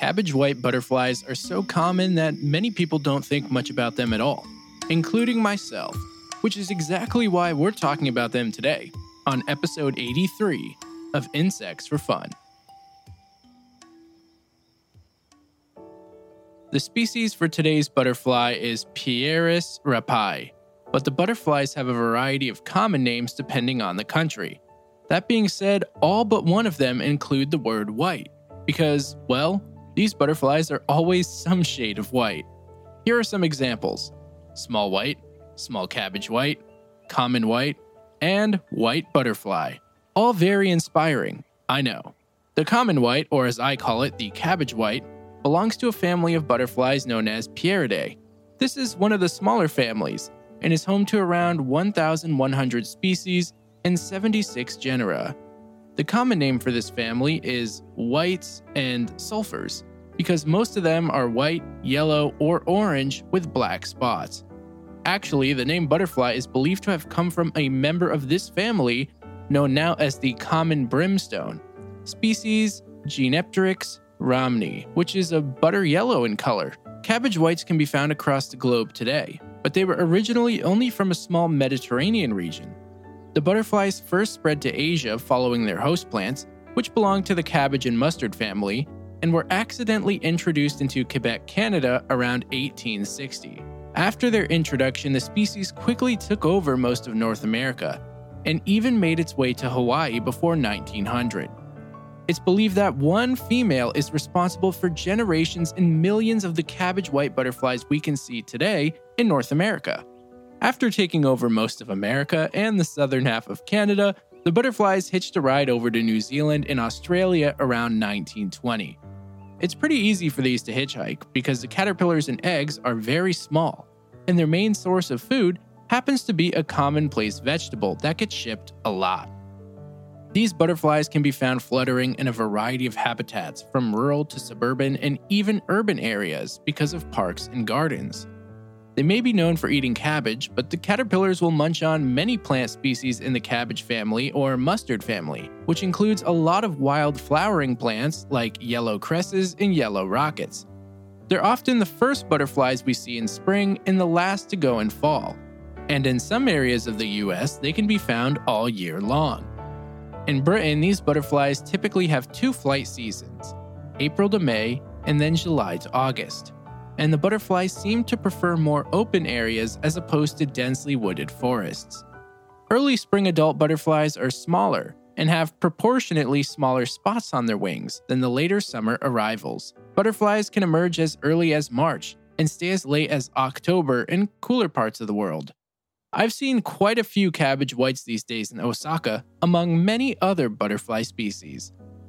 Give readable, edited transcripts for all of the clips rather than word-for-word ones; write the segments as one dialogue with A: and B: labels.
A: cabbage white butterflies are so common that many people don't think much about them at all, including myself, which is exactly why we're talking about them today on episode 83 of Insects for Fun. The species for today's butterfly is Pieris rapae, but the butterflies have a variety of common names depending on the country. That being said, all but one of them include the word white, because, well, these butterflies are always some shade of white. Here are some examples: small white, small cabbage white, common white, and white butterfly. All very inspiring, I know. The common white, or as I call it, the cabbage white, belongs to a family of butterflies known as Pieridae. This is one of the smaller families and is home to around 1,100 species and 76 genera. The common name for this family is whites and sulfurs because most of them are white, yellow, or orange with black spots. Actually, the name butterfly is believed to have come from a member of this family known now as the common brimstone, species Genepteryx rhamni, which is a butter yellow in color. Cabbage whites can be found across the globe today, but they were originally only from a small Mediterranean region. The butterflies first spread to Asia following their host plants, which belonged to the cabbage and mustard family, and were accidentally introduced into Quebec, Canada around 1860. After their introduction, the species quickly took over most of North America, and even made its way to Hawaii before 1900. It's believed that one female is responsible for generations and millions of the cabbage white butterflies we can see today in North America. After taking over most of America and the southern half of Canada, the butterflies hitched a ride over to New Zealand and Australia around 1920. It's pretty easy for these to hitchhike because the caterpillars and eggs are very small, and their main source of food happens to be a commonplace vegetable that gets shipped a lot. These butterflies can be found fluttering in a variety of habitats, from rural to suburban and even urban areas because of parks and gardens. They may be known for eating cabbage, but the caterpillars will munch on many plant species in the cabbage family or mustard family, which includes a lot of wild flowering plants like yellow cresses and yellow rockets. They're often the first butterflies we see in spring and the last to go in fall. And in some areas of the US, they can be found all year long. In Britain, these butterflies typically have two flight seasons, April to May and then July to August. And the butterflies seem to prefer more open areas as opposed to densely wooded forests. Early spring adult butterflies are smaller and have proportionately smaller spots on their wings than the later summer arrivals. Butterflies can emerge as early as March and stay as late as October in cooler parts of the world. I've seen quite a few cabbage whites these days in Osaka, among many other butterfly species.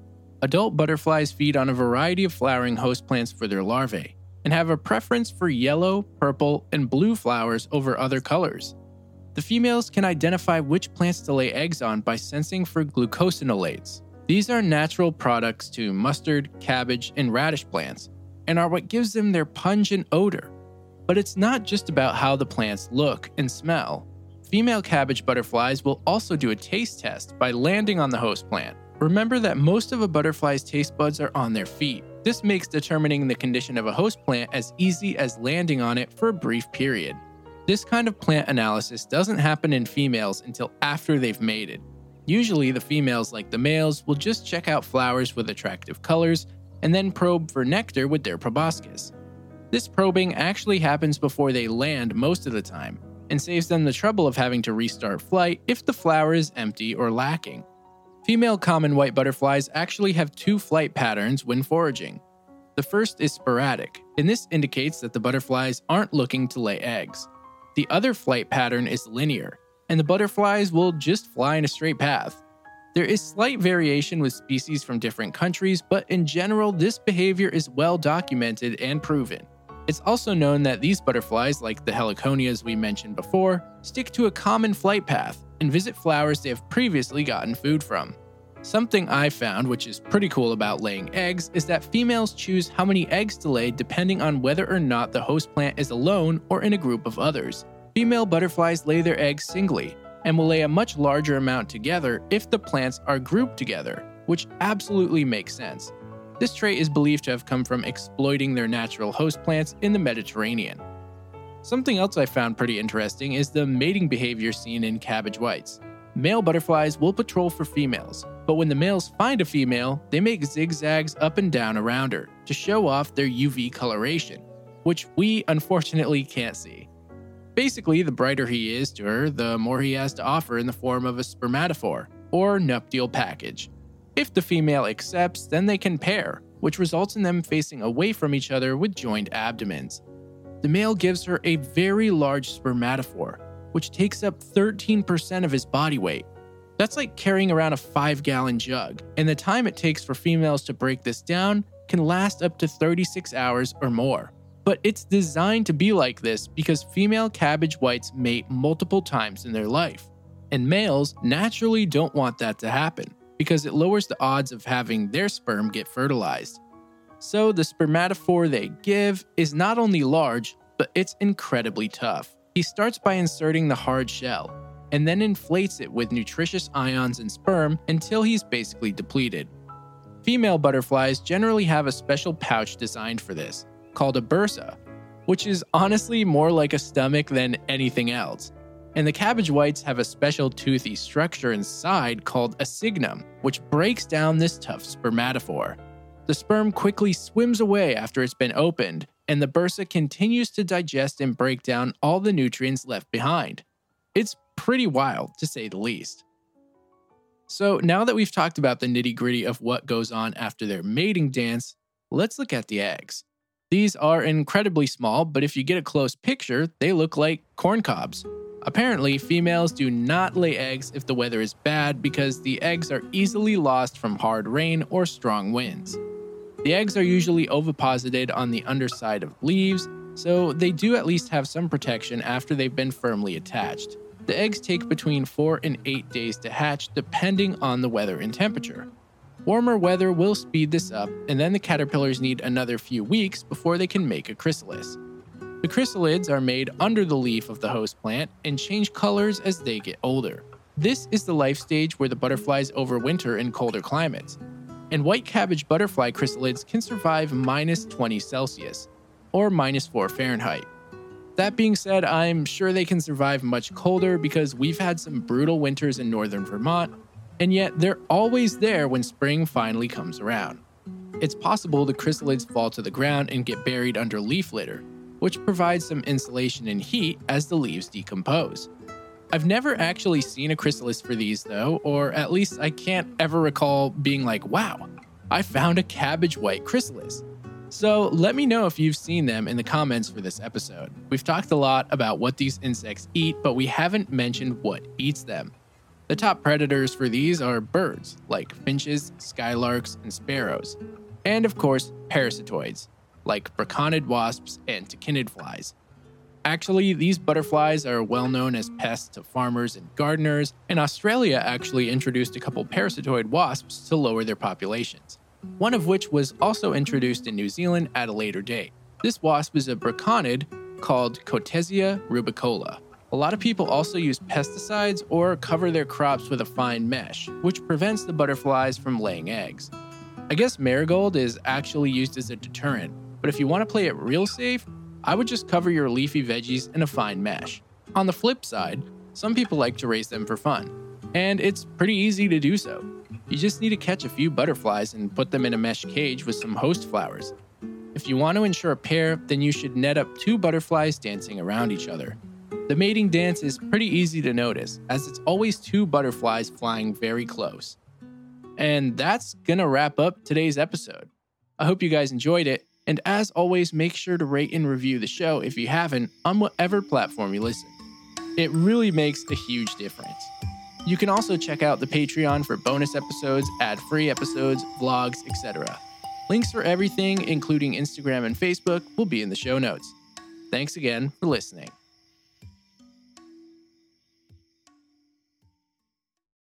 A: Adult butterflies feed on a variety of flowering host plants for their larvae, and have a preference for yellow, purple, and blue flowers over other colors. The females can identify which plants to lay eggs on by sensing for glucosinolates. These are natural products to mustard, cabbage, and radish plants, and are what gives them their pungent odor. But it's not just about how the plants look and smell. Female cabbage butterflies will also do a taste test by landing on the host plant. Remember that most of a butterfly's taste buds are on their feet. This makes determining the condition of a host plant as easy as landing on it for a brief period. This kind of plant analysis doesn't happen in females until after they've mated. Usually the females, like the males, will just check out flowers with attractive colors and then probe for nectar with their proboscis. This probing actually happens before they land most of the time, and saves them the trouble of having to restart flight if the flower is empty or lacking. Female common white butterflies actually have two flight patterns when foraging. The first is sporadic, and this indicates that the butterflies aren't looking to lay eggs. The other flight pattern is linear, and the butterflies will just fly in a straight path. There is slight variation with species from different countries, but in general, this behavior is well documented and proven. It's also known that these butterflies, like the heliconias we mentioned before, stick to a common flight path and visit flowers they have previously gotten food from. Something I found, which is pretty cool about laying eggs, is that females choose how many eggs to lay depending on whether or not the host plant is alone or in a group of others. Female butterflies lay their eggs singly, and will lay a much larger amount together if the plants are grouped together, which absolutely makes sense. This trait is believed to have come from exploiting their natural host plants in the Mediterranean. Something else I found pretty interesting is the mating behavior seen in cabbage whites. Male butterflies will patrol for females, but when the males find a female, they make zigzags up and down around her to show off their UV coloration, which we unfortunately can't see. Basically, the brighter he is to her, the more he has to offer in the form of a spermatophore, or nuptial package. If the female accepts, then they can pair, which results in them facing away from each other with joined abdomens. The male gives her a very large spermatophore, which takes up 13% of his body weight. That's like carrying around a 5-gallon jug, and the time it takes for females to break this down can last up to 36 hours or more. But it's designed to be like this because female cabbage whites mate multiple times in their life, and males naturally don't want that to happen because it lowers the odds of having their sperm get fertilized. So the spermatophore they give is not only large, but it's incredibly tough. He starts by inserting the hard shell, and then inflates it with nutritious ions and sperm until he's basically depleted. Female butterflies generally have a special pouch designed for this, called a bursa, which is honestly more like a stomach than anything else. And the cabbage whites have a special toothy structure inside called a signum, which breaks down this tough spermatophore. The sperm quickly swims away after it's been opened, and the bursa continues to digest and break down all the nutrients left behind. It's pretty wild, to say the least. So now that we've talked about the nitty-gritty of what goes on after their mating dance, let's look at the eggs. These are incredibly small, but if you get a close picture, they look like corn cobs. Apparently, females do not lay eggs if the weather is bad because the eggs are easily lost from hard rain or strong winds. The eggs are usually oviposited on the underside of leaves, so they do at least have some protection after they've been firmly attached. The eggs take between 4 and 8 days to hatch depending on the weather and temperature. Warmer weather will speed this up, and then the caterpillars need another few weeks before they can make a chrysalis. The chrysalids are made under the leaf of the host plant and change colors as they get older. This is the life stage where the butterflies overwinter in colder climates. And white cabbage butterfly chrysalids can survive -20 Celsius, or -4 Fahrenheit. That being said, I'm sure they can survive much colder because we've had some brutal winters in northern Vermont, and yet they're always there when spring finally comes around. It's possible the chrysalids fall to the ground and get buried under leaf litter, which provides some insulation and heat as the leaves decompose. I've never actually seen a chrysalis for these though, or at least I can't ever recall being like, wow, I found a cabbage white chrysalis. So let me know if you've seen them in the comments for this episode. We've talked a lot about what these insects eat, but we haven't mentioned what eats them. The top predators for these are birds, like finches, skylarks, and sparrows. And of course, parasitoids, like braconid wasps and tachinid flies. Actually, these butterflies are well known as pests to farmers and gardeners, and Australia actually introduced a couple parasitoid wasps to lower their populations, one of which was also introduced in New Zealand at a later date. This wasp is a braconid called Cotesia rubicola. A lot of people also use pesticides or cover their crops with a fine mesh, which prevents the butterflies from laying eggs. I guess marigold is actually used as a deterrent, but if you want to play it real safe, I would just cover your leafy veggies in a fine mesh. On the flip side, some people like to raise them for fun, and it's pretty easy to do so. You just need to catch a few butterflies and put them in a mesh cage with some host flowers. If you want to ensure a pair, then you should net up 2 butterflies dancing around each other. The mating dance is pretty easy to notice, as it's always 2 butterflies flying very close. And that's gonna wrap up today's episode. I hope you guys enjoyed it, and as always, make sure to rate and review the show if you haven't on whatever platform you listen. It really makes a huge difference. You can also check out the Patreon for bonus episodes, ad-free episodes, vlogs, etc. Links for everything, including Instagram and Facebook, will be in the show notes. Thanks again for listening.